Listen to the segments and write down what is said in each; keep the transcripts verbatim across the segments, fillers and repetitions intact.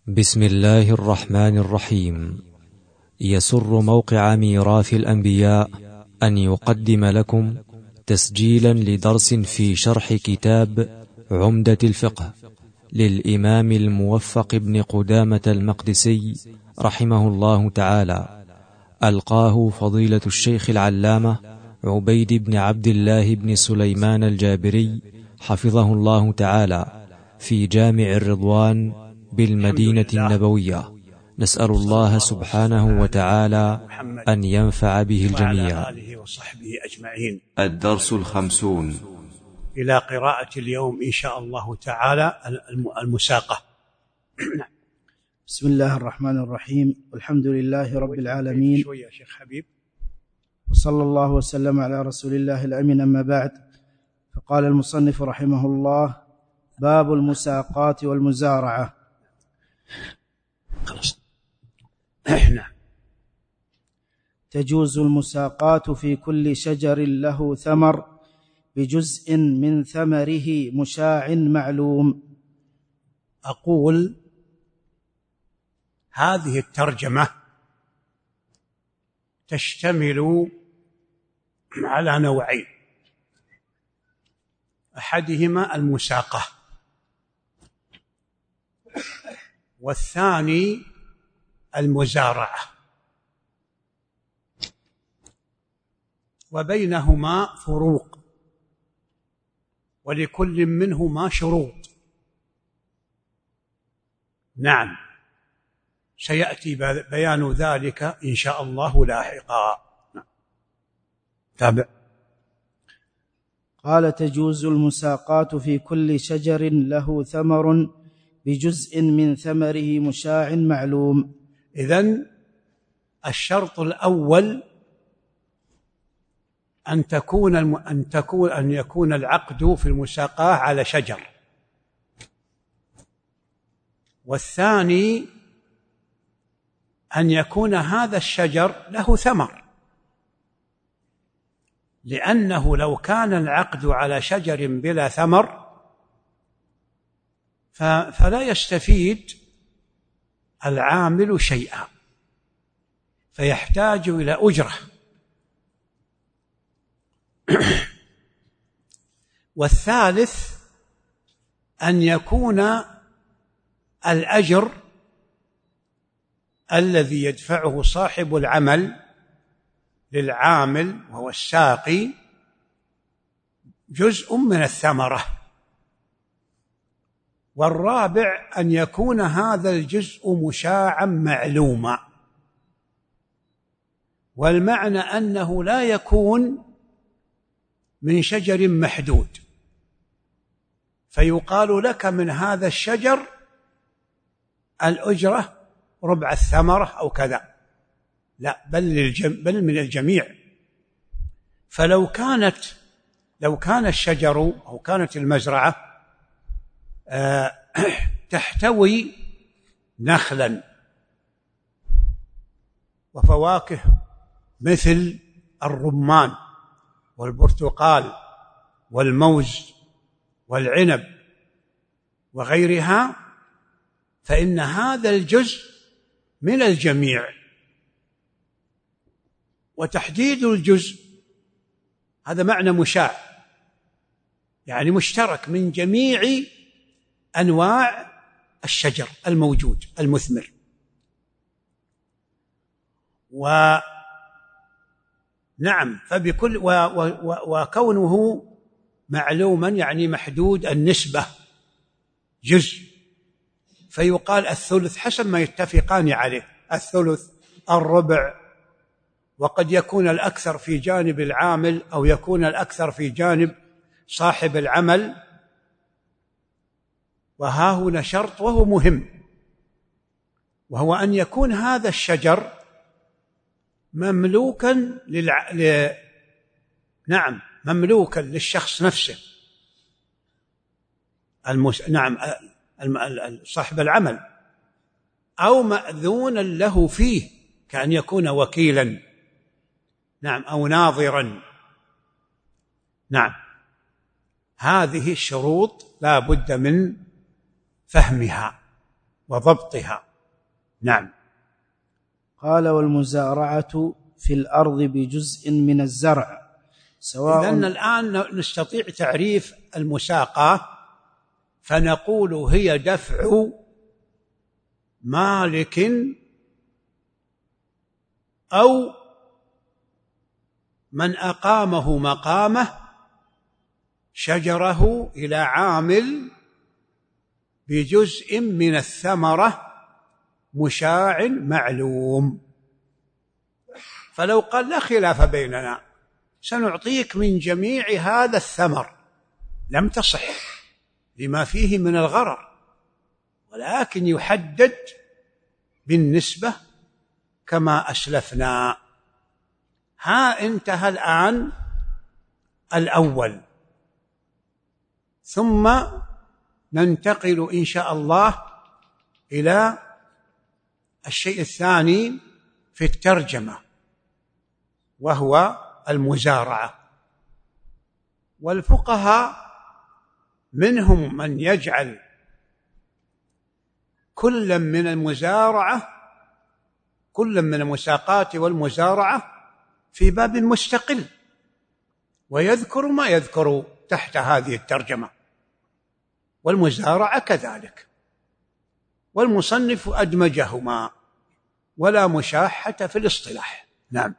بسم الله الرحمن الرحيم. يسر موقع ميراث الأنبياء أن يقدم لكم تسجيلا لدرس في شرح كتاب عمدة الفقه للإمام الموفق بن قدامة المقدسي رحمه الله تعالى، ألقاه فضيلة الشيخ العلامة عبيد بن عبد الله بن سليمان الجابري حفظه الله تعالى في جامع الرضوان بالمدينة النبوية. نسأل الله سبحانه وتعالى أن ينفع به الجميع. وعلى آله وصحبه أجمعين. الدرس الخمسون إلى قراءة اليوم إن شاء الله تعالى المساقة. بسم الله الرحمن الرحيم، والحمد لله رب العالمين، شوية شيخ حبيب. وصلى الله وسلم على رسول الله الأمين. أما بعد، فقال المصنف رحمه الله: باب المساقات والمزارعة. خلاص. نعم. تجوز المساقات في كل شجر له ثمر بجزء من ثمره مشاع معلوم. أقول هذه الترجمة تشتمل على نوعين، أحدهما المساقة، والثاني المزارعة، وبينهما فروق، ولكل منهما شروط. نعم، سيأتي بيان ذلك إن شاء الله لاحقا. تابع. قال: تجوز المساقات في كل شجر له ثمر بجزء من ثمره مشاع معلوم. إذن الشرط الأول أن تكون الم... أن تكون أن يكون العقد في المساقاة على شجر، والثاني أن يكون هذا الشجر له ثمر، لأنه لو كان العقد على شجر بلا ثمر فلا يستفيد العامل شيئا، فيحتاج إلى أجرة. والثالث أن يكون الأجر الذي يدفعه صاحب العمل للعامل وهو الساقي جزء من الثمرة. والرابع أن يكون هذا الجزء مشاعا معلوما، والمعنى أنه لا يكون من شجر محدود فيقال لك من هذا الشجر الأجرة ربع الثمرة أو كذا، لا، بل, للجم... بل من الجميع. فلو كانت لو كان الشجر أو كانت المزرعة أه تحتوي نخلا وفواكه مثل الرمان والبرتقال والموز والعنب وغيرها، فإن هذا الجزء من الجميع. وتحديد الجزء هذا معنى مشاع، يعني مشترك من جميع أنواع الشجر الموجود المثمر. ونعم، فبكل و و و وكونه معلوما يعني محدود النسبة جزء، فيقال الثلث حسب ما يتفقان عليه، الثلث، الربع، وقد يكون الأكثر في جانب العامل أو يكون الأكثر في جانب صاحب العمل. وها هنا شرط وهو مهم، وهو أن يكون هذا الشجر مملوكا للع... ل... نعم مملوكا للشخص نفسه، المس... نعم صاحب العمل، أو مأذونا له فيه كأن يكون وكيلا، نعم، أو ناظرا. نعم، هذه الشروط لا بد من فهمها. وضبطها. نعم. قال والمزارعة في الأرض بجزء من الزرع سواء. إذن الآن نستطيع تعريف المساقة، فنقول هي دفع مالك أو من أقامه مقامه شجره إلى عامل بجزء من الثمرة مشاع معلوم. فلو قال لا خلاف بيننا، سنعطيك من جميع هذا الثمر، لم تصح لما فيه من الغرر، ولكن يحدد بالنسبة كما أسلفنا. ها انتهى الآن الأول، ثم ننتقل إن شاء الله إلى الشيء الثاني في الترجمة، وهو المزارعة. والفقهاء منهم من يجعل كل من المزارعة كل من المساقات والمزارعة في باب مستقل، ويذكر ما يذكر تحت هذه الترجمة، والمزارعة كذلك، والمصنف أدمجهما ولا مشاحة في الاصطلاح. نعم.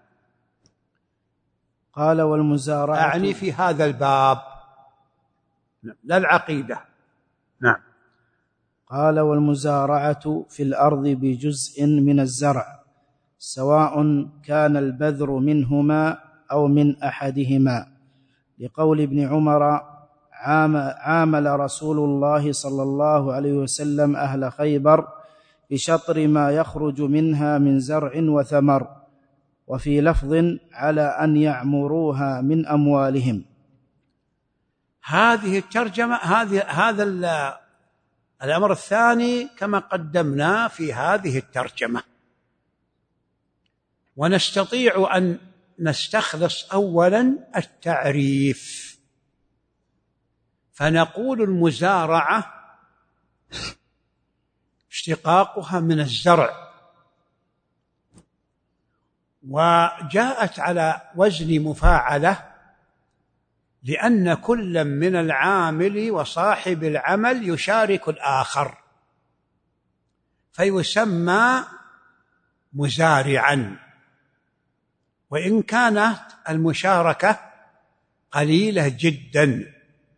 قال والمزارعة أعني في هذا الباب، لا العقيدة. نعم. قال والمزارعة في الأرض بجزء من الزرع سواء كان البذر منهما أو من أحدهما، لقول ابن عمر عامل رسول الله صلى الله عليه وسلم أهل خيبر بشطر ما يخرج منها من زرع وثمر، وفي لفظ على أن يعمروها من أموالهم. هذه الترجمة هذه هذا الأمر الثاني كما قدمنا في هذه الترجمة. ونستطيع أن نستخلص أولا التعريف، فنقول المزارعة اشتقاقها من الزرع، وجاءت على وزن مفاعلة لأن كل من العامل وصاحب العمل يشارك الآخر، فيسمى مزارعا، وإن كانت المشاركة قليلة جدا.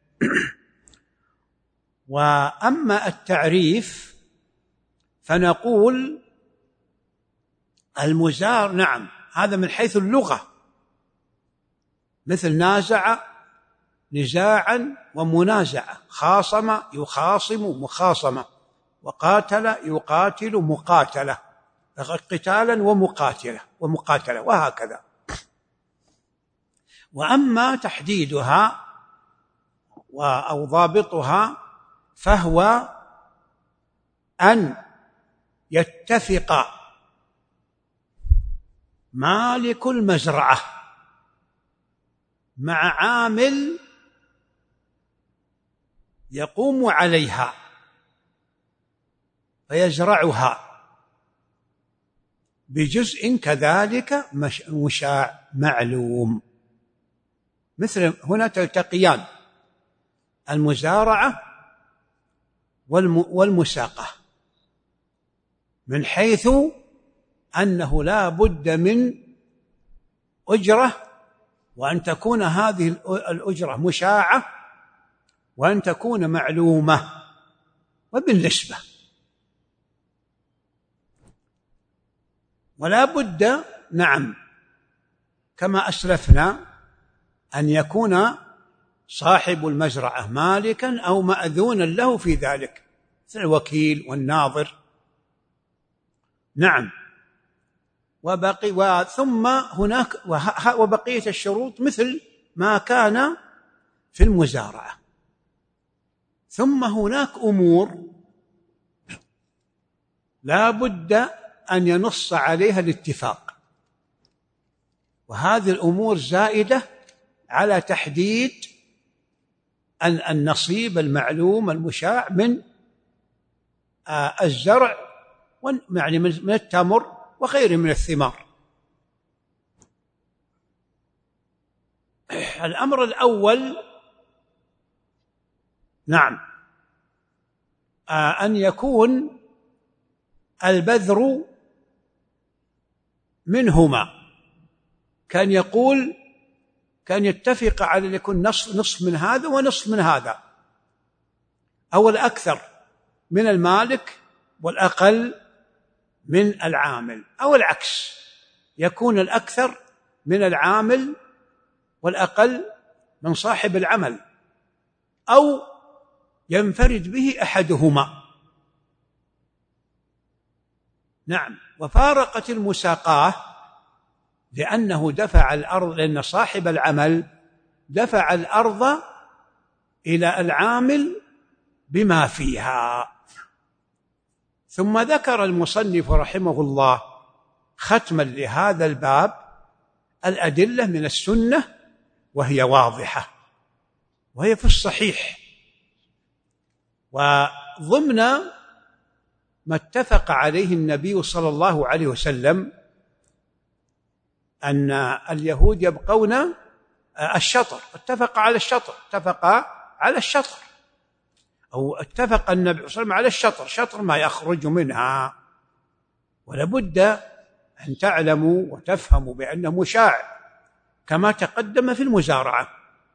وأما التعريف فنقول المزار، نعم، هذا من حيث اللغة، مثل نازع نزاعا ومنازعة، خاصم يخاصم مخاصمة، وقاتل يقاتل مقاتلة، قتالا ومقاتلة ومقاتلة، وهكذا. وأما تحديدها أو ضابطها فهو أن يتفق مالك المزرعة مع عامل يقوم عليها فيزرعها بجزء كذلك مشاع معلوم. مثل هنا تلتقيان المزارعة والمساقة، من حيث أنه لا بد من أجرة، وأن تكون هذه الأجرة مشاعة، وأن تكون معلومة وبالنسبة، ولا بد، نعم، كما أسلفنا، أن يكون صاحب المزرعة مالكا أو مأذونا له في ذلك، مثل الوكيل والناظر. نعم. وبقي وثم هناك وبقية الشروط مثل ما كان في المزارعة. ثم هناك أمور لا بد أن ينص عليها الاتفاق، وهذه الأمور زائدة على تحديد النصيب المعلوم المشاع من الزرع يعني من التمر وغيره من الثمار. الأمر الأول نعم أن يكون البذر منهما، كان يقول كان يتفق على أن يكون نصف نصف من هذا ونصف من هذا، أو الأكثر من المالك والأقل من العامل، أو العكس يكون الأكثر من العامل والأقل من صاحب العمل، أو ينفرد به أحدهما. نعم. وفارقت المساقاة لأنه دفع الأرض، لأن صاحب العمل دفع الأرض إلى العامل بما فيها. ثم ذكر المصنف رحمه الله ختما لهذا الباب الأدلة من السنة، وهي واضحة وهي في الصحيح. وضمن ما اتفق عليه النبي صلى الله عليه وسلم أن اليهود يبقون الشطر، اتفق على الشطر اتفق على الشطر أو اتفق النبي صلى الله عليه وسلم على الشطر، شطر ما يخرج منها. ولابد أن تعلموا وتفهموا بأنه مشاع كما تقدم في المزارعة.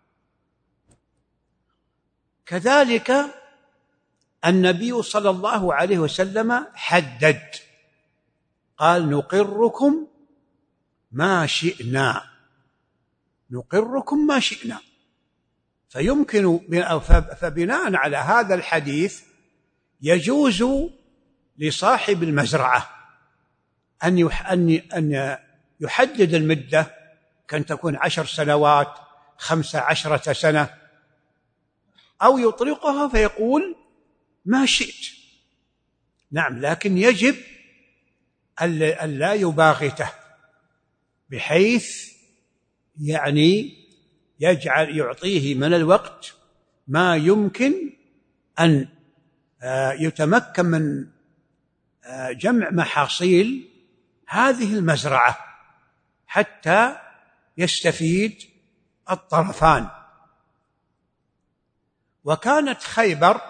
كذلك النبي صلى الله عليه وسلم حدد، قال نقركم ما شئنا، نقركم ما شئنا. فيمكن فبناء على هذا الحديث يجوز لصاحب المزرعة أن أن يحدد المدة، كان تكون عشر سنوات، خمس عشرة سنة، أو يطلقها فيقول ما شئت. نعم. لكن يجب أن لا يباغته، بحيث يعني يجعل يعطيه من الوقت ما يمكن أن يتمكن من جمع محاصيل هذه المزرعة حتى يستفيد الطرفان. وكانت خيبر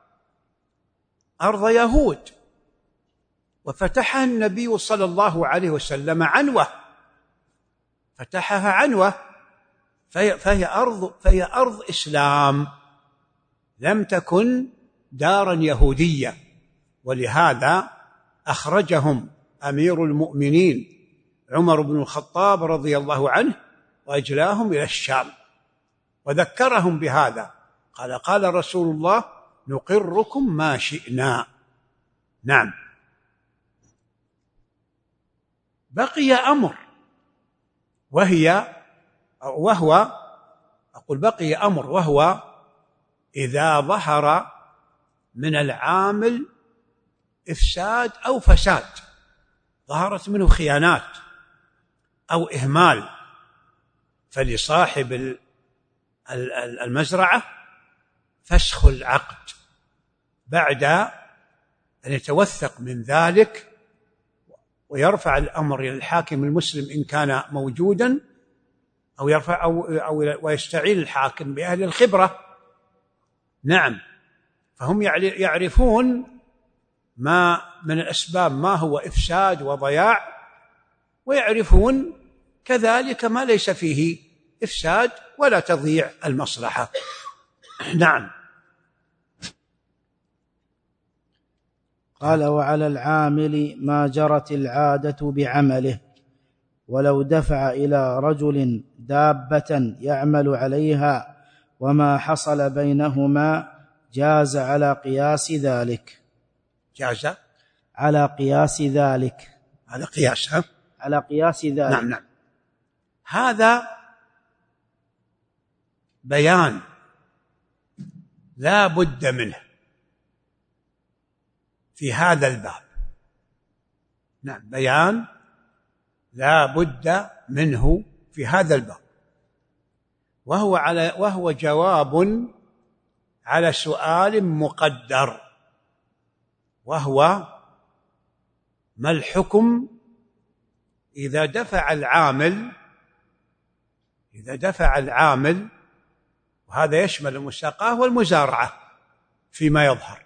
أرض يهود، وفتحها النبي صلى الله عليه وسلم عنوة، فتحها عنوة، فهي, فهي, أرض فهي أرض إسلام، لم تكن دارا يهودية. ولهذا أخرجهم أمير المؤمنين عمر بن الخطاب رضي الله عنه وأجلاهم إلى الشام، وذكرهم بهذا، قال قال رسول الله نقركم ما شئنا. نعم. بقي أمر، وهي وهو أقول بقي أمر وهو إذا ظهر من العامل إفساد أو فساد، ظهرت منه خيانات أو إهمال، فلصاحب المزرعة فسخ العقد بعد أن يتوثق من ذلك، ويرفع الأمر إلى الحاكم المسلم إن كان موجودا، أو يرفع أو, أو ويستعين الحاكم بأهل الخبرة. نعم. فهم يعرفون ما من الأسباب ما هو إفساد وضياع، ويعرفون كذلك ما ليس فيه إفساد ولا تضيع المصلحة. نعم. قال وعلى العامل ما جرت العادة بعمله، ولو دفع إلى رجل دابة يعمل عليها وما حصل بينهما جاز على قياس ذلك. جاز على قياس ذلك على قياس ها؟ على قياس ذلك. نعم نعم. هذا بيان لا بد منه في هذا الباب. نعم، بيان لا بد منه في هذا الباب، وهو على وهو جواب على سؤال مقدر، وهو ما الحكم إذا دفع العامل إذا دفع العامل وهذا يشمل المساقاة والمزارعة فيما يظهر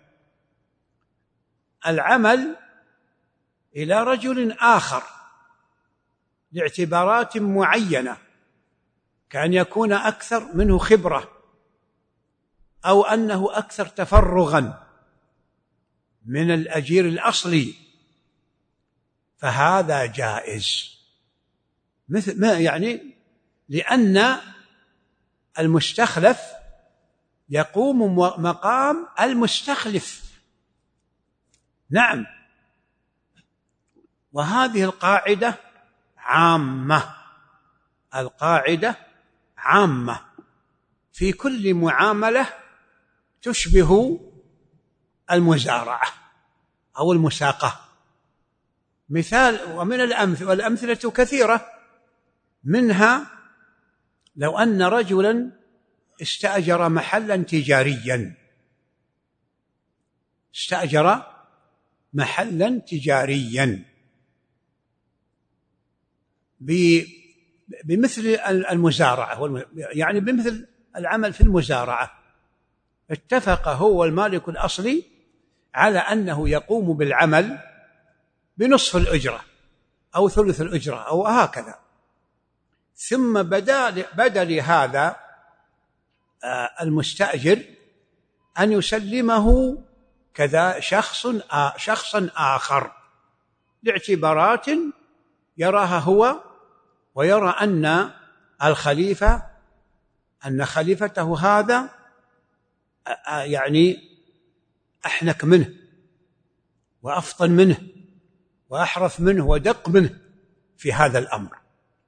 العمل إلى رجل آخر لاعتبارات معينة، كأن يكون أكثر منه خبرة أو أنه أكثر تفرغا من الأجير الأصلي، فهذا جائز، مثل ما يعني لأن المستخلف يقوم مقام المستخلف. نعم، وهذه القاعدة عامة، القاعدة عامة في كل معاملة تشبه المزارعة أو المساقة. مثال ومن الأمثلة والأمثلة كثيرة، منها لو أن رجلا استأجر محلا تجاريا استأجر محلا تجاريا بمثل المزارعة، يعني بمثل العمل في المزارعة، اتفق هو المالك الأصلي على أنه يقوم بالعمل بنصف الأجرة أو ثلث الأجرة أو هكذا، ثم بدا بدا لهذا المستأجر أن يسلمه كذا شخص شخصا آخر لاعتبارات يراها هو ويرى أن الخليفة أن خليفته هذا يعني أحنك منه وأفطن منه وأحرف منه ودق منه في هذا الأمر.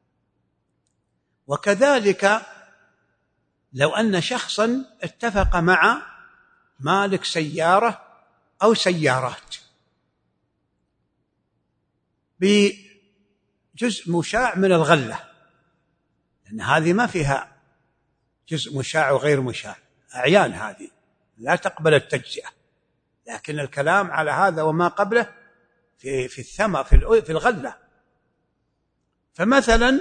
وكذلك لو أن شخصا اتفق مع مالك سيارة أو سيارات بجزء مشاع من الغلة، لأن هذه ما فيها جزء مشاع وغير مشاع، أعيان هذه لا تقبل التجزئة، لكن الكلام على هذا وما قبله في في الثمر في الغلة. فمثلا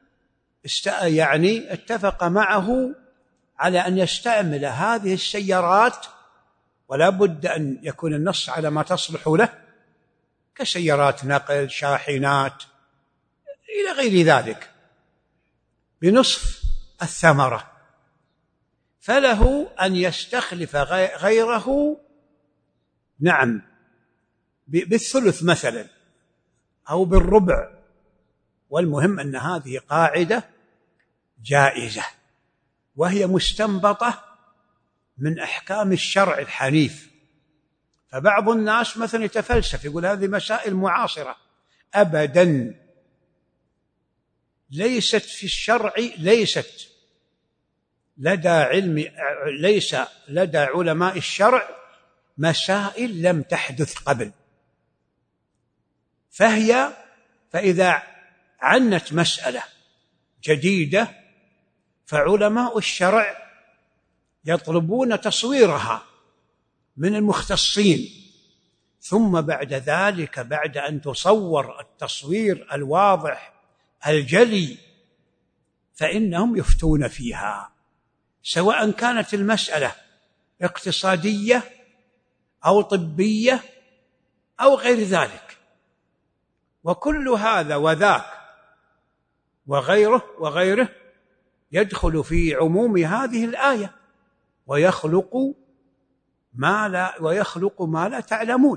يعني اتفق معه على أن يستعمل هذه السيارات، ولا بد أن يكون النص على ما تصلح له كسيارات نقل، شاحنات إلى غير ذلك، بنصف الثمرة، فله أن يستخلف غيره نعم بالثلث مثلا أو بالربع. والمهم أن هذه قاعدة جائزة، وهي مستنبطة من أحكام الشرع الحنيف. فبعض الناس مثلا يتفلسف يقول هذه مسائل معاصرة، أبدا، ليست في الشرع، ليست لدى علم ليس لدى علماء الشرع مسائل لم تحدث قبل، فهي فإذا عنت مسألة جديدة فعلماء الشرع يطلبون تصويرها من المختصين، ثم بعد ذلك بعد أن تصور التصوير الواضح الجلي فإنهم يفتون فيها، سواء كانت المسألة اقتصادية أو طبية أو غير ذلك. وكل هذا وذاك وغيره وغيره يدخل في عموم هذه الآية، ويخلق ما لا ويخلق ما لا تعلمون.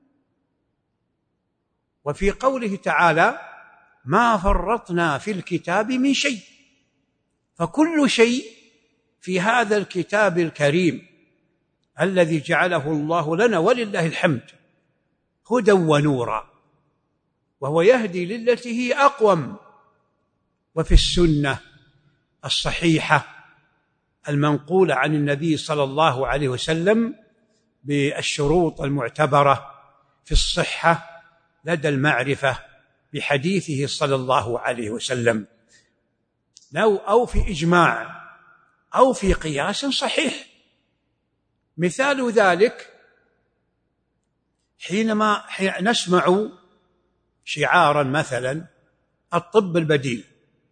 وفي قوله تعالى ما فرطنا في الكتاب من شيء، فكل شيء في هذا الكتاب الكريم الذي جعله الله لنا ولله الحمد هدى ونورا، وهو يهدي للتي هي أقوم. وفي السنة الصحيحة المنقولة عن النبي صلى الله عليه وسلم بالشروط المعتبرة في الصحة لدى المعرفة بحديثه صلى الله عليه وسلم، لو أو في إجماع أو في قياس صحيح. مثال ذلك حينما نسمع شعارا مثلا الطب البديل،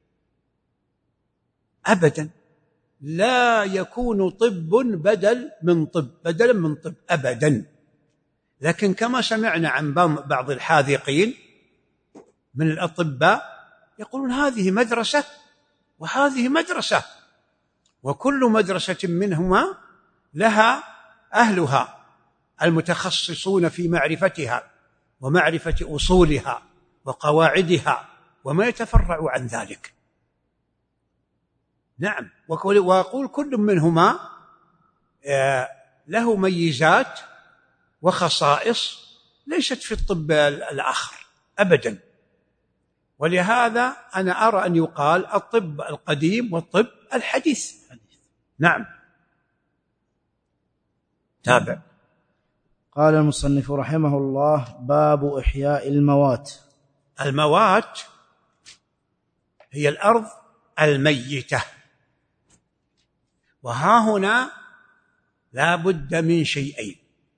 أبدا لا يكون طب بدل من طب بدلا من طب أبدا. لكن كما سمعنا عن بعض الحاذقين من الأطباء يقولون هذه مدرسة وهذه مدرسة، وكل مدرسة منهما لها أهلها المتخصصون في معرفتها ومعرفة أصولها وقواعدها وما يتفرع عن ذلك. نعم، وأقول كل منهما له ميزات وخصائص ليست في الطب الآخر أبدا. ولهذا أنا أرى أن يقال الطب القديم والطب الحديث. نعم. تابع. قال المصنف رحمه الله: باب إحياء الموات. الموات هي الأرض الميتة، وها هنا لا بد من شيئين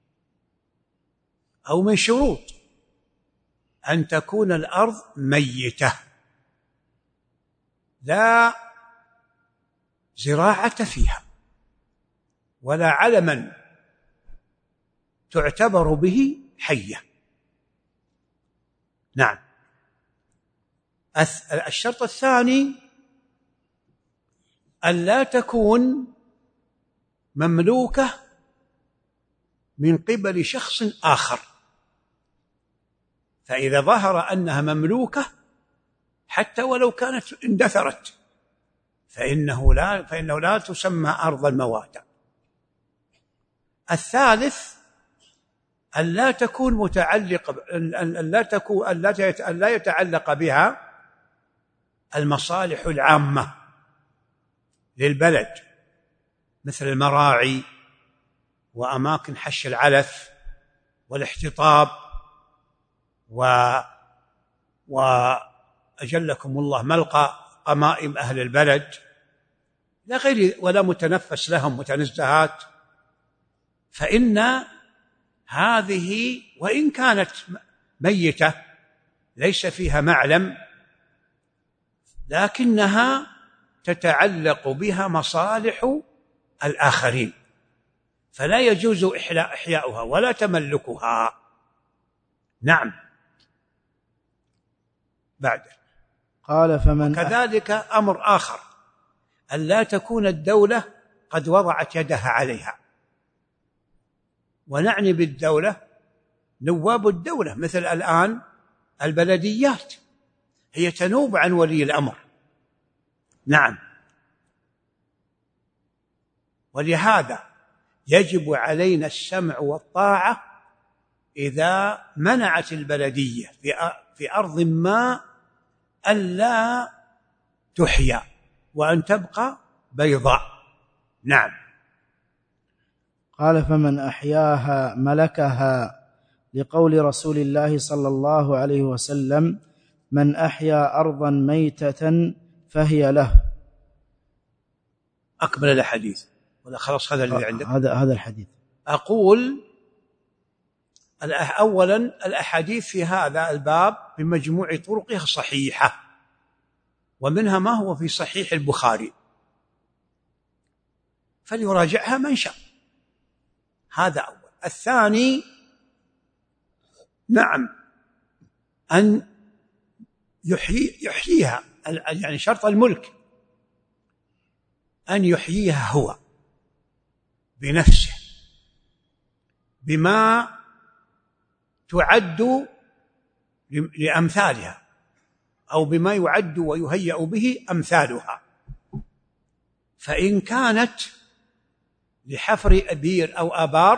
أو من شروط: أن تكون الأرض ميتة لا زراعة فيها ولا علما تعتبر به حية. نعم. الشرط الثاني أن لا تكون مملوكة من قبل شخص آخر، فإذا ظهر أنها مملوكة حتى ولو كانت اندثرت فإنه لا, فإنه لا تسمى أرض المواتى. الثالث أن لا تكون متعلق أن لا تكون أن لا يتعلق بها المصالح العامة للبلد مثل المراعي وأماكن حش العلف والاحتطاب و وأجلكم الله ملقى قمائم أهل البلد لا غير ولا متنفس لهم متنزهات، فإن هذه وإن كانت ميتة ليس فيها معلم لكنها تتعلق بها مصالح الآخرين، فلا يجوز إحياؤها ولا تملكها. نعم. بعد قال فمن كذلك أمر آخر أن لا تكون الدولة قد وضعت يدها عليها، ونعني بالدولة نواب الدولة مثل الآن البلديات هي تنوب عن ولي الأمر. نعم. ولهذا يجب علينا السمع والطاعة إذا منعت البلدية في أرض ما ألا تحيا وأن تبقى بيضاء. نعم. قال فمن أحياها ملكها، لقول رسول الله صلى الله عليه وسلم: من أحيا أرضا ميتة فهي له. أكمل الحديث ولا خلاص هذا الذي عندك؟ هذا هذا الحديث. أقول أولا الأحاديث في هذا الباب بمجموع طرقها صحيحة، ومنها ما هو في صحيح البخاري فليراجعها من شاء. هذا أول. الثاني نعم أن يحيي يحييها، يعني شرط الملك أن يحييها هو بنفسه بما تعد لأمثالها أو بما يعد ويهيأ به أمثالها. فإن كانت لحفر أبير أو آبار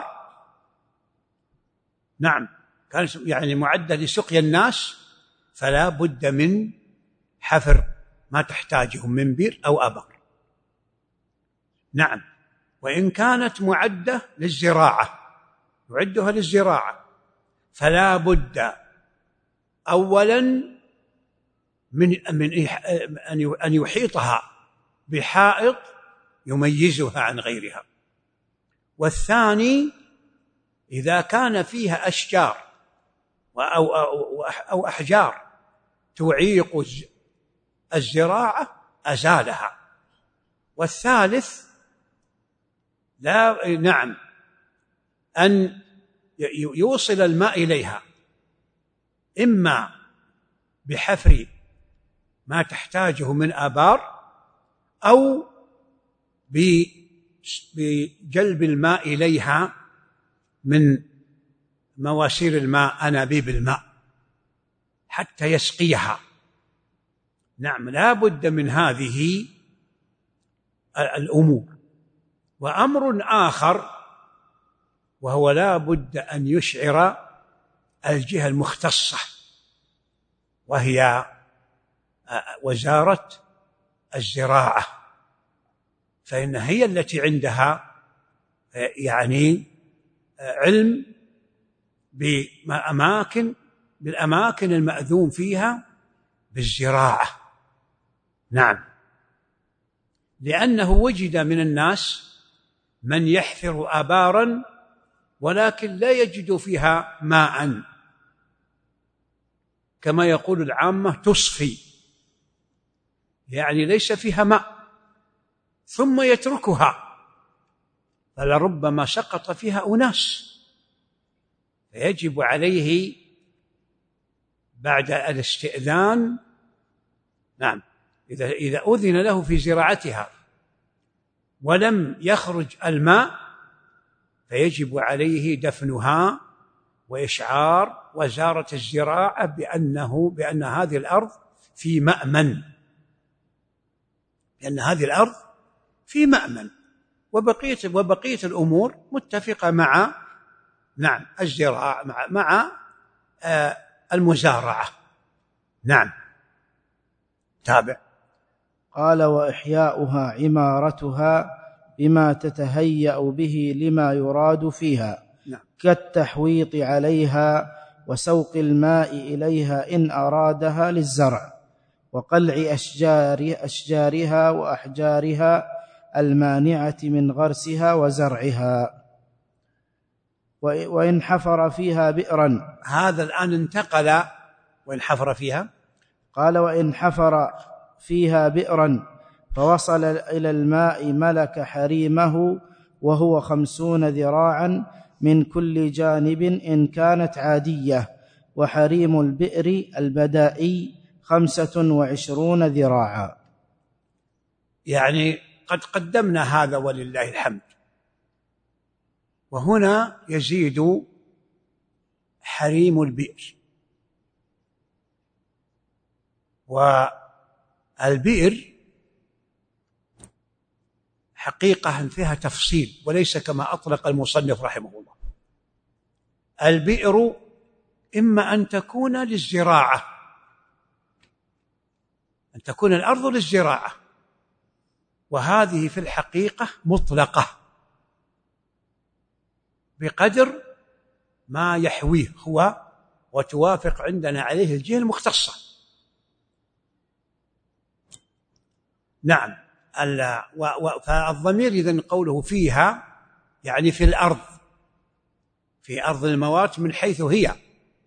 نعم كانت يعني معدة لسقيا الناس فلا بد من حفر ما تحتاجه من بير أو آبار. نعم. وإن كانت معدة للزراعة يعدها للزراعة فلا بد أولا من من أن يحيطها بحائط يميزها عن غيرها. والثاني إذا كان فيها أشجار أو, أو أحجار تعيق الزراعة أزالها. والثالث لا نعم أن يوصل الماء إليها، إما بحفر ما تحتاجه من آبار أو بجلب الماء إليها من مواسير الماء، أنابيب الماء، حتى يسقيها. نعم، لا بد من هذه الأمور. وأمر آخر وهو لا بد أن يشعر الجهة المختصة، وهي وزارة الزراعة، فإن هي التي عندها يعني علم بأماكن بالأماكن المأذون فيها بالزراعة. نعم، لأنه وجد من الناس من يحفر آبارا ولكن لا يجد فيها ماء، كما يقول العامة تصفي، يعني ليس فيها ماء، ثم يتركها، فلربما سقط فيها أناس، فيجب عليه بعد الاستئذان، نعم، إذا إذا أذن له في زراعتها ولم يخرج الماء فيجب عليه دفنها وإشعار وزارة الزراعة بأنه بأن هذه الأرض في مأمن، لأن هذه الأرض في مأمن، وبقية وبقية الأمور متفقة مع نعم الزراعة مع مع آه المزارعة. نعم، تابع. قال: وإحياؤها عمارتها بما تتهيأ به لما يراد فيها، نعم، كالتحويط عليها وسوق الماء إليها إن أرادها للزرع، وقلع أشجار أشجارها وأحجارها المانعة من غرسها وزرعها، وإن حفر فيها بئرا. هذا الآن انتقل. وإن حفر فيها، قال: وإن حفر فيها بئرا فوصل إلى الماء ملك حريمه وهو خمسون ذراعا من كل جانب إن كانت عادية، وحريم البئر البدائي خمسة وعشرون ذراعا. يعني قد قدمنا هذا ولله الحمد. وهنا يزيد حريم البئر. والبئر حقيقة فيها تفصيل وليس كما أطلق المصنف رحمه الله. البئر إما أن تكون للزراعة، أن تكون الأرض للزراعة، وهذه في الحقيقة مطلقة بقدر ما يحويه هو، وتوافق عندنا عليه الجهة المختصة. نعم، فالضمير إذن قوله فيها يعني في الأرض، في أرض الموات من حيث هي،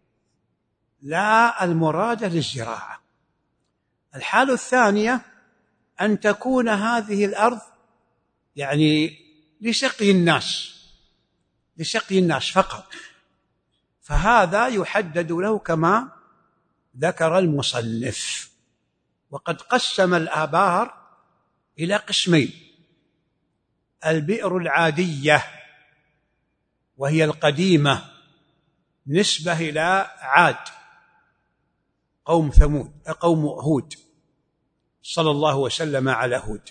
لا المراد للزراعة. الحالة الثانية أن تكون هذه الأرض يعني لسقي الناس، لسقي الناس فقط، فهذا يحدد له كما ذكر المصنف. وقد قسم الآبار إلى قسمين: البئر العادية وهي القديمة نسبة إلى عاد قوم ثمود قوم هود، صلى الله وسلم على هود.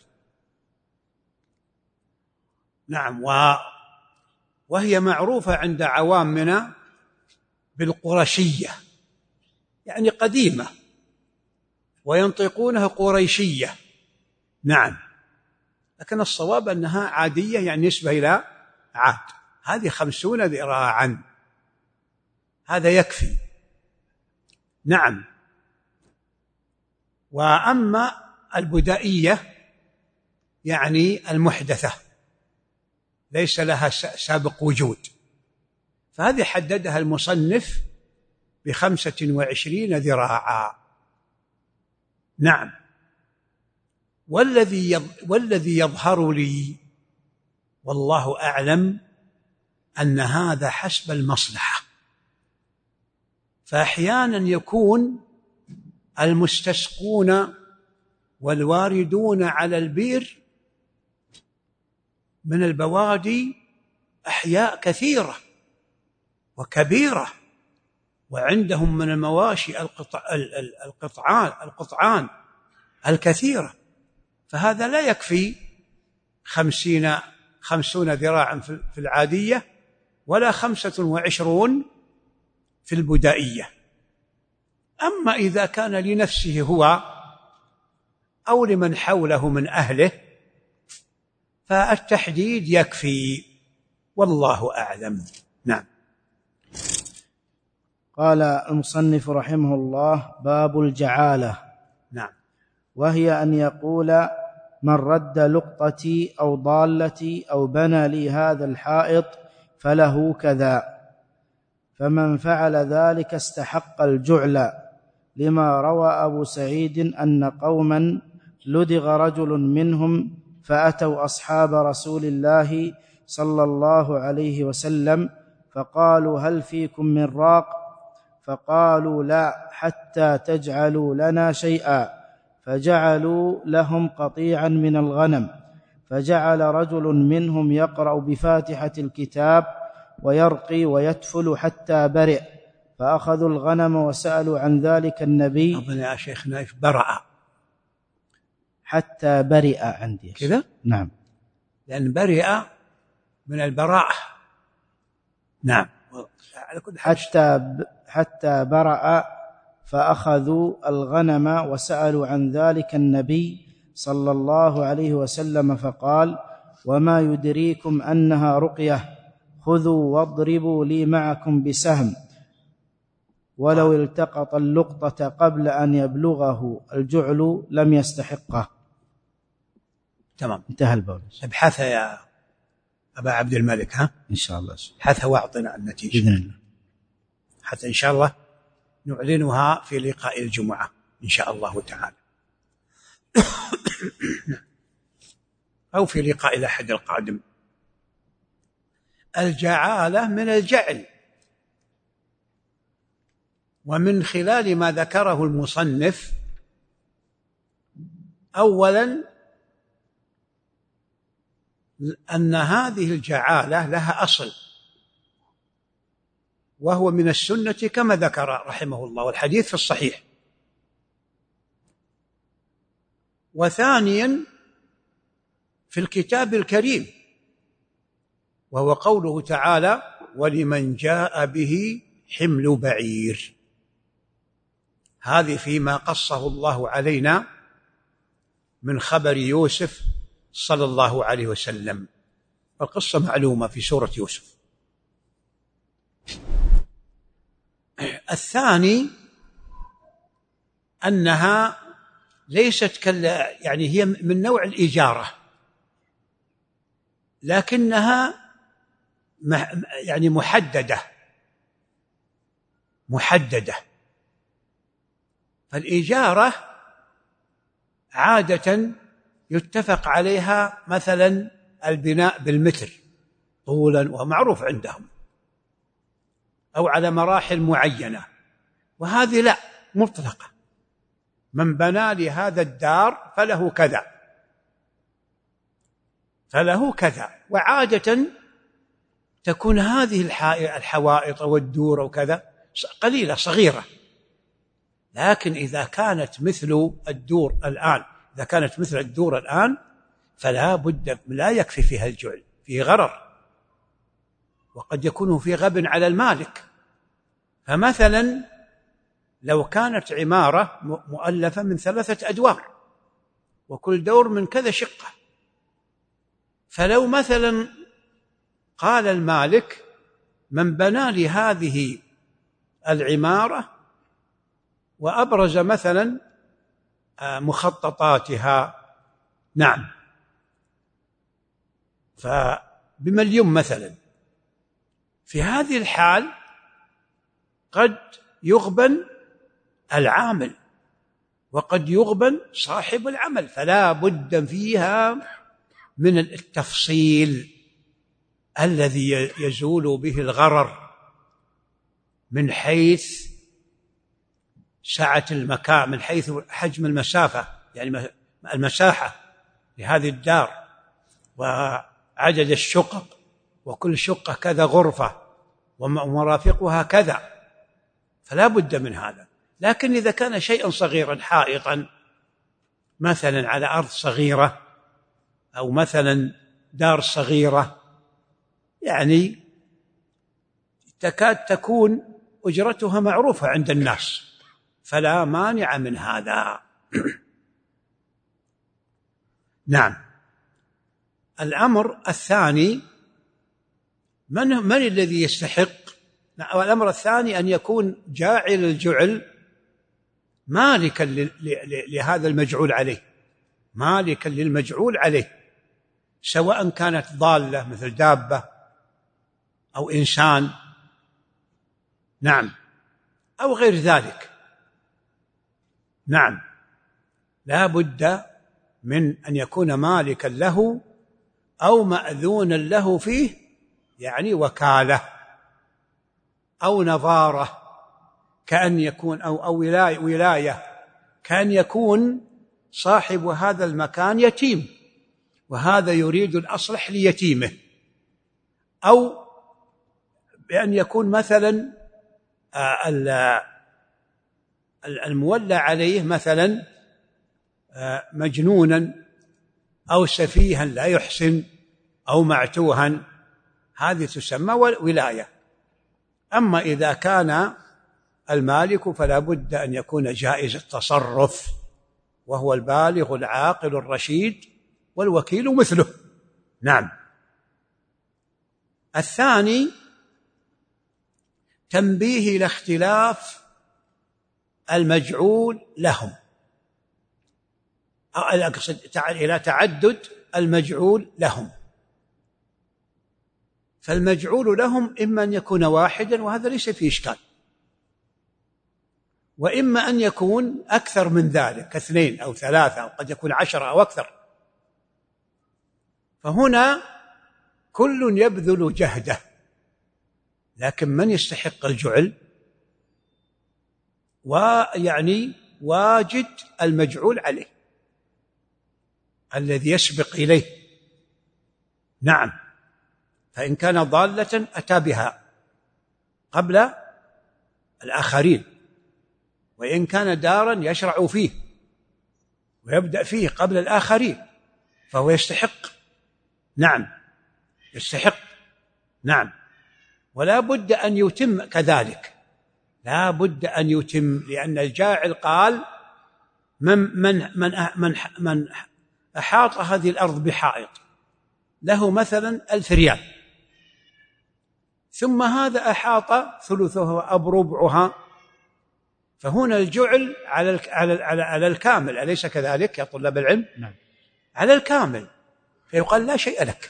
نعم، وهي معروفة عند عوامنا بالقرشية، يعني قديمة، وينطقونها قريشية. نعم، لكن الصواب أنها عادية، يعني نسبة إلى عاد. هذه خمسون ذراعا، هذا يكفي. نعم. وأما البدائية يعني المحدثة ليس لها سابق وجود، فهذه حددها المصنف بخمسة وعشرين ذراعا. نعم. والذي والذي يظهر لي والله أعلم أن هذا حسب المصلحة، فأحيانا يكون المستسقون والواردون على البئر من البوادي أحياء كثيرة وكبيرة، وعندهم من المواشي القطع القطعان القطعان الكثيرة، فهذا لا يكفي خمسين خمسون ذراعا في العادية ولا خمسة وعشرون في البدائية. أما إذا كان لنفسه هو أو لمن حوله من أهله فالتحديد يكفي، والله أعلم. نعم. قال المصنف رحمه الله: باب الجعالة. نعم. وهي أن يقول: من رد لقطتي أو ضالتي أو بنى لي هذا الحائط فله كذا، فمن فعل ذلك استحق الجعل، لما روى أبو سعيد أن قوما لدغ رجل منهم فأتوا أصحاب رسول الله صلى الله عليه وسلم فقالوا: هل فيكم من راق؟ فقالوا: لا، حتى تجعلوا لنا شيئا، فجعلوا لهم قطيعا من الغنم، فجعل رجل منهم يقرأ بفاتحة الكتاب ويرقي ويتفل حتى برئ، فأخذوا الغنم وسألوا عن ذلك النبي. أظن يا شيخ نايف برأ، حتى برئ عندي كذا. نعم، لأن برئ من البراءة. نعم. حتى ب... حتى برأ، فأخذوا الغنم وسألوا عن ذلك النبي صلى الله عليه وسلم فقال: وما يدريكم أنها رقية، خذوا واضربوا لي معكم بسهم، ولو التقط اللقطة قبل أن يبلغه الجعل لم يستحقه. تمام، انتهى الباب. ابحث يا أبا عبد الملك، ها إن شاء الله، ابحث واعطنا النتيجة بإذن الله، حتى إن شاء الله نعلنها في لقاء الجمعة إن شاء الله تعالى أو في لقاء الأحد القادم. الجعالة من الجعل، ومن خلال ما ذكره المصنف أولا أن هذه الجعالة لها أصل، وهو من السنة كما ذكر رحمه الله، والحديث في الصحيح. وثانيا في الكتاب الكريم، وهو قوله تعالى: ولمن جاء به حمل بعير. هذه فيما قصه الله علينا من خبر يوسف صلى الله عليه وسلم، القصة معلومة في سورة يوسف. الثاني أنها ليست كال يعني هي من نوع الإجارة، لكنها يعني محددة محددة فالإجارة عادة يتفق عليها مثلا البناء بالمتر طولا، ومعروف عندهم، أو على مراحل معينة، وهذه لا، مطلقة، من بنى لهذا الدار فله كذا فله كذا. وعادة تكون هذه الحوائط والدور وكذا قليلة صغيرة، لكن إذا كانت مثل الدور الآن إذا كانت مثل الدور الآن فلا بد، لا يكفي فيها الجعل، فيه غرر، وقد يكون في غب على المالك. فمثلا لو كانت عمارة مؤلفة من ثلاثة أدوار وكل دور من كذا شقة، فلو مثلا قال المالك: من بنى لهذه العمارة وأبرز مثلا مخططاتها، نعم، فبمليون مثلا، في هذه الحال قد يغبن العامل وقد يغبن صاحب العمل، فلا بد فيها من التفصيل الذي يزول به الغرر من حيث سعة المكان، من حيث حجم المسافة، يعني المساحة لهذه الدار وعدد الشقق، وكل شقة كذا غرفة ومرافقها كذا، فلا بد من هذا. لكن إذا كان شيئا صغيرا حائطا مثلا على أرض صغيرة أو مثلا دار صغيرة، يعني تكاد تكون أجرتها معروفة عند الناس، فلا مانع من هذا. نعم. الأمر الثاني، من, من الذي يستحق؟ الأمر الثاني أن يكون جاعل الجعل مالكا لهذا المجعول عليه، مالكا للمجعول عليه، سواء كانت ضالة مثل دابة أو إنسان، نعم، أو غير ذلك. نعم، لا بد من أن يكون مالكا له أو مأذونا له فيه، يعني وكالة أو نظارة، كأن يكون أو, أو ولاية, ولاية كأن يكون صاحب هذا المكان يتيم وهذا يريد الأصلح ليتيمه، أو بأن يكون مثلا المولى عليه مثلا مجنونا أو سفيها لا يحسن أو معتوها، هذه تسمى ولاية. أما إذا كان المالك فلا بد أن يكون جائز التصرف، وهو البالغ العاقل الرشيد، والوكيل مثله. نعم. الثاني تنبيه إلى اختلاف المجعول لهم، إلى تعدد المجعول لهم. فالمجعول لهم إما أن يكون واحدا وهذا ليس فيه إشكال، وإما أن يكون أكثر من ذلك، اثنين أو ثلاثة أو قد يكون عشرة أو أكثر. فهنا كل يبذل جهده، لكن من يستحق الجعل؟ ويعني واجد المجعول عليه الذي يسبق إليه. نعم. فإن كان ضالة أتى بها قبل الآخرين، وإن كان دارا يشرع فيه ويبدأ فيه قبل الآخرين فهو يستحق. نعم، يستحق. نعم. ولا بد أن يتم كذلك، لا بد أن يتم، لأن الجاعل قال من, من, من, من, من أحاط هذه الأرض بحائط له مثلا ألف ريال، ثم هذا أحاط ثلثها أو ربعها، فهنا الجعل على على على الكامل، أليس كذلك يا طلاب العلم؟ نعم. على الكامل، فيقال لا شيء لك.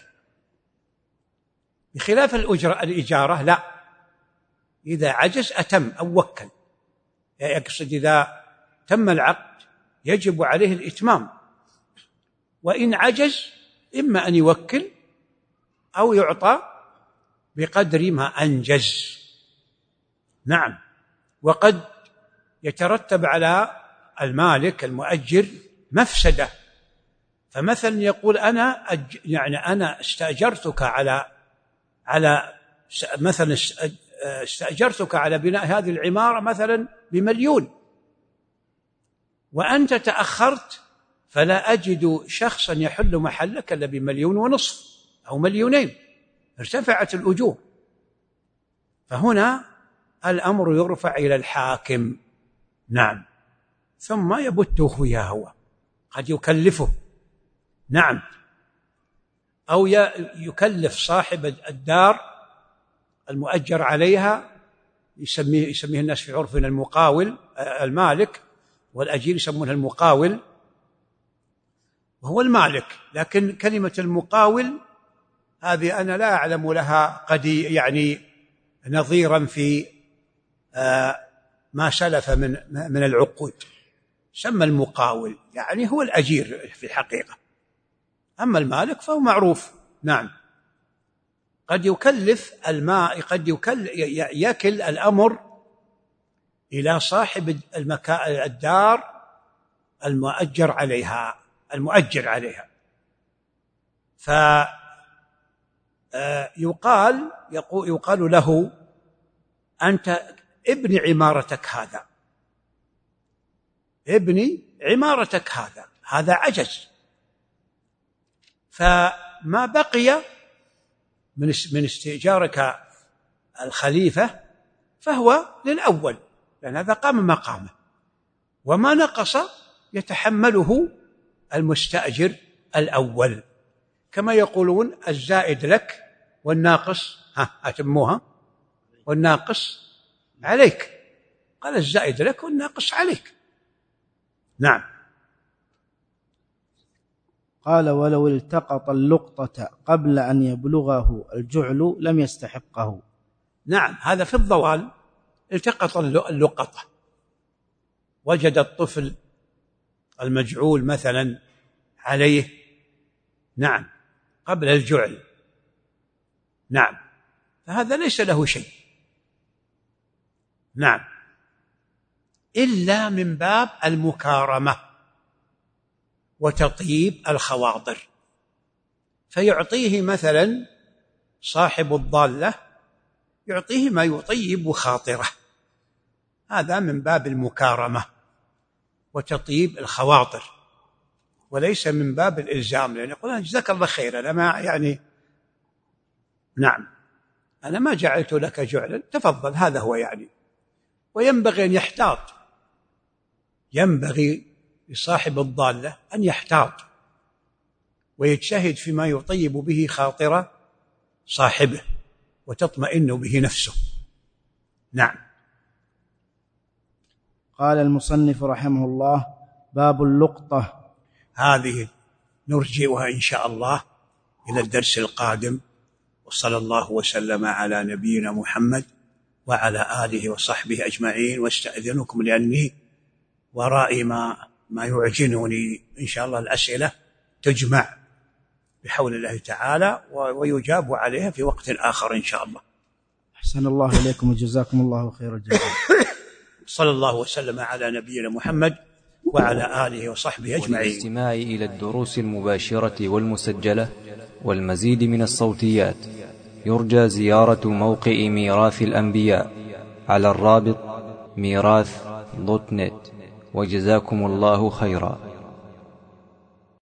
بخلاف الأجرة الإجارة لا، إذا عجز أتم أو وكل، يقصد إذا تم العقد يجب عليه الإتمام، وإن عجز إما أن يوكل أو يعطى بقدر ما أنجز. نعم. وقد يترتب على المالك المؤجر مفسدة، فمثلا يقول أنا أج... يعني أنا استأجرتك على على مثلا استأجرتك على بناء هذه العمارة مثلا بمليون، وأنت تأخرت فلا أجد شخصا يحل محلك إلا بمليون ونصف أو مليونين، ارتفعت الأجور. فهنا الأمر يرفع إلى الحاكم. نعم. ثم يبته يا هو، قد يكلفه. نعم. أو يكلف صاحب الدار المؤجر عليها، يسميه, يسميه الناس في عرفنا المقاول، المالك، والأجير يسمونها المقاول، وهو المالك. لكن كلمة المقاول هذه أنا لا أعلم لها قد يعني نظيرا في ما سلف من من العقود، سمى المقاول يعني هو الأجير في الحقيقة، أما المالك فهو معروف. نعم. قد يكلف الماء، قد يكل يكل الأمر إلى صاحب المكان الدار المؤجر عليها المؤجر عليها فيقال يقال له: أنت ابني عمارتك هذا، ابني عمارتك هذا هذا عجز، فما بقي من استئجارك الخليفة فهو للأول، لأن هذا قام مقامه، وما نقص يتحمله المستأجر الأول، كما يقولون: الزائد لك والناقص ها أتموها والناقص عليك. قال: الزائد لك والناقص عليك. نعم. قال: ولو التقط اللقطة قبل أن يبلغه الجعل لم يستحقه. نعم، هذا في الضوال. التقط اللقطة، وجد الطفل المجعول مثلا عليه، نعم، قبل الجعل، نعم، فهذا ليس له شيء، نعم، إلا من باب المكارمة وتطيب الخواطر، فيعطيه مثلا صاحب الضالة يعطيه ما يطيب خاطره، هذا من باب المكارمة وتطيب الخواطر، وليس من باب الإلزام، لأن يقول: جزاك الله خير، أنا ما يعني نعم أنا ما جعلت لك جعلا، تفضل، هذا هو يعني. وينبغي أن يحتاط، ينبغي لصاحب الضالة أن يحتاط ويجتهد فيما يطيب به خاطر صاحبه وتطمئن به نفسه. نعم. قال المصنف رحمه الله: باب اللقطة. هذه نرجئها إن شاء الله إلى الدرس القادم، وصلى الله وسلم على نبينا محمد وعلى آله وصحبه أجمعين. واستأذنكم لأني ورائي ما ما يعجنني، إن شاء الله الأسئلة تجمع بحول الله تعالى ويجاب عليها في وقت آخر إن شاء الله. أحسن الله إليكم وجزاكم الله خير الجزاء. صلى الله وسلم على نبينا محمد وعلى آله وصحبه أجمعين. والاستماع إلى الدروس المباشرة والمسجلة والمزيد من الصوتيات يرجى زيارة موقع ميراث الأنبياء على الرابط ميراث دوت نت. وجزاكم الله خيرا.